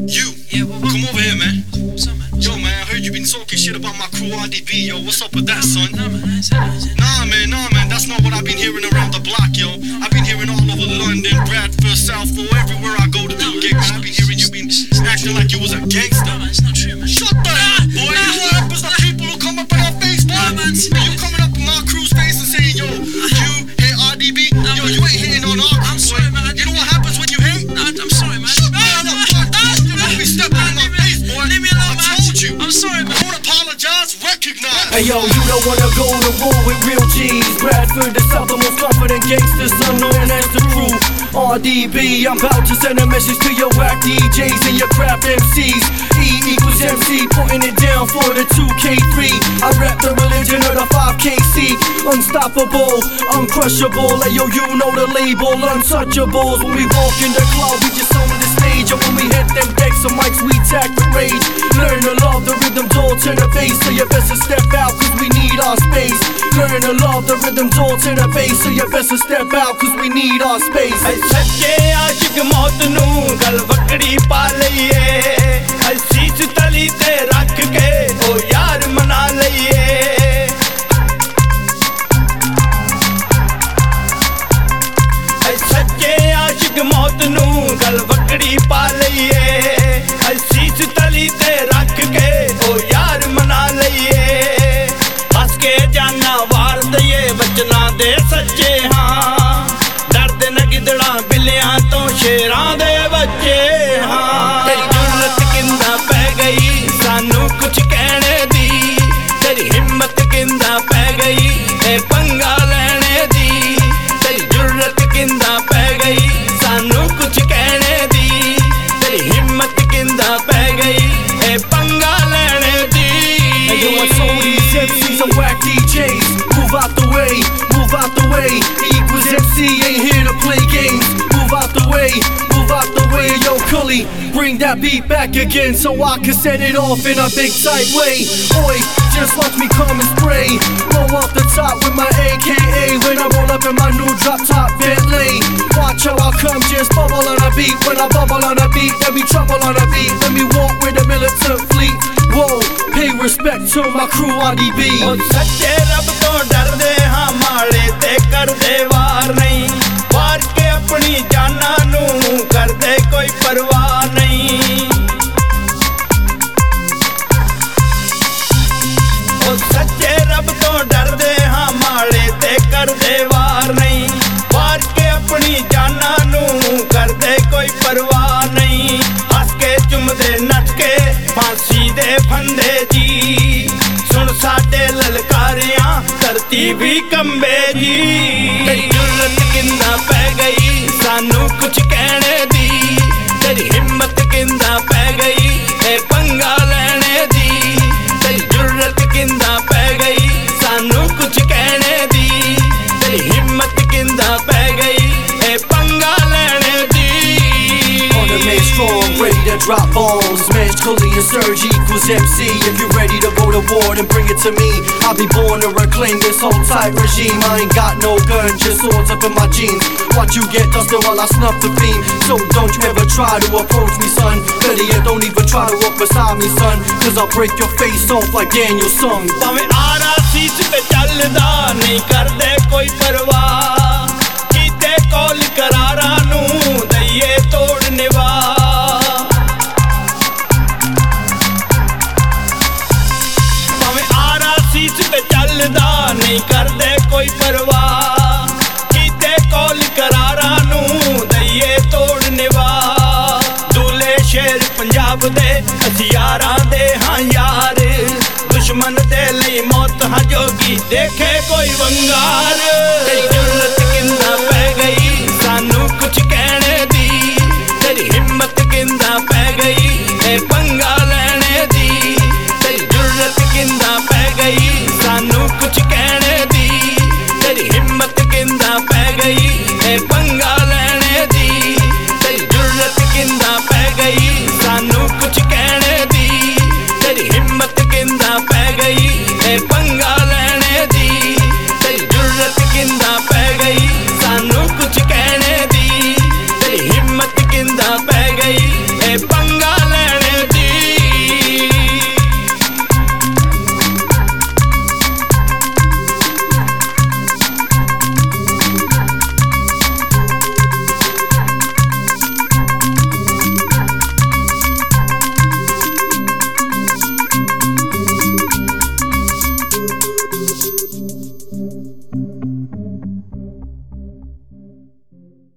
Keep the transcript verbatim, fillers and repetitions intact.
You, Yeah, what, what? come over here, man. What's up, man? What's Yo, up? man, I heard you been talking shit about my crew R D B. Yo, what's up with that, son? No, man, I ain't said that, I ain't said that. Nah, man, nah, man, that's not what I've been hearing around the block, yo. I've been hearing all over London, Bradford, Southall, everywhere I go to do a gig, man. I've been hearing you been acting like you was a gangster. No, man, it's not true, man. Shut the hell up, boy. nah. You know what happens to people who come up in our face, boy? Nah, man. You coming up in my crew's face and saying, yo, you hate R D B? Nah, Yo, man. you ain't hating on our crew, I'm sorry, boy. man. You know what happens when you hate? No, I'm sorry, man. Shut the hell up, boy. You don't be stepping in my face, boy. Leave me alone, I man. told you. I'm sorry, man. Don't apologize, recognize. Hey yo, you don't wanna go to war with real G's. Bradford, the south, the most confident gangsters, unknown as the crew. R D B, I'm about to send a message to your whack D Js and your crap M Cs. E equals M C, putting it down for the two K three. I rap the religion of the five K C. Unstoppable, uncrushable. Hey yo, you know the label, untouchables. When we walk in the club, we just own the stage. And when we hit them decks of mics, we attack the rage. Learn to love the rhythms all to the bass. So you best to step out, cause we need our space. Learn to love the rhythms all to the bass. So you best to step out, cause we need our space. सच्चे आशिक मौत नू गल वकड़ी पा लईए सीस तली ते रख के ओ यार मना लईए सच्चे आशिक मौत नू गल वकड़ी पा लईए सीस तली ते रख के ओ यार मना लईए हंस के जाना वार दईए बचना दे सच्चे हाँ डरदे न गिदड़ा बिल्लियां तो शेरां दे बच्चे हाँ तेरी जुर्रत किंदा पै गई सानू कुछ कहने दी तेरी हिम्मत किंदा पै गई ए पंगा लेने दी तेरी जुर्रत किंदा पै गई सानू कुछ कहने दी तेरी हिम्मत किंदा पै गई ए पंगा लेने दी Hey yo, I told these M Cs I'm whack D Js. Move out the way, move out the way. E equals M C, ain't here to play games. Move out the way, move out the way. Yo, Cully, bring that beat back again so I can set it off in a big tight way. Oi, just watch me come and spray. Blow off the top with my A K A when I roll up in my new drop top Bentley. Watch how I come, just bubble on a beat. When I bubble on a beat, then we trouble on a beat. Let me walk with the militant fleet. Whoa, pay respect to my crew R D B. ओ सच्चे रब तो डरदे हाँ माले ते करदे वार नहीं वार के अपनी जाना नू करदे कोई परवाह नहीं ओ सच्चे रब तो डरदे हाँ माले ते करदे वार नहीं वार के अपनी जाना नू करदे कोई परवाह नहीं हंस के चुमदे नच के फांसी दे फंदे जी सुन साडे ललकारियां धरती भी कंबे जी तेरी जुर्रत किंदा पै गई सानू कुछ कहने दी तेरी हिम्मत किंदा पै गई ए पंगा लेने दी तेरी जुर्रत किंदा पै गई सानू कुछ कहने दी तेरी हिम्मत किंदा पै गई ए पंगा लेने दी On the man strong, ready to drop bombs. Smash Cully and Surge equals M C. If you're ready to go to war, then bring it to me. I'll be born to reclaim this whole tight regime. I ain't got no gun, just swords up in my jeans. Watch you get dusted while I snuff the beam. So don't you ever try to approach me, son. Better yet, don't even try to walk beside me, son. Cause I'll break your face off like Daniel sung. ਭਾਵੇਂ ਆਰਾ ਸੀਸ ਤੇ ਚੱਲਦਾ ਨਹੀਂ ਕਰਦੇ ਕੋਈ ਪਰਵਾਹ ਕੀਤੇ ਕੋਲ ਕਰਾਰਾਂ ਨੂੰ ਦਈਏ ਤੋੜ ਨਿਵਾਹ ਭਾਵੇਂ ਆਰਾ ਸੀਸ ਤੇ ਚੱਲਦਾ ਨਹੀਂ ਕਰਦੇ ਕੋਈ ਪਰਵਾਹ ਕੀਤੇ ਕੋਲ ਕਰਾਰਾਂ ਨੂੰ ਦਈਏ ਤੋੜ ਨਿਵਾਹ ਦੂਲੇ ਸ਼ੇਰ ਪੰਜਾਬ ਦੇ ਅਸੀਂ ਯਾਰਾਂ ਦੇ ਹਾਂ ਯਾਰ दुश्मन दे लई मौत हाँ जोगी देखे कोई वंगार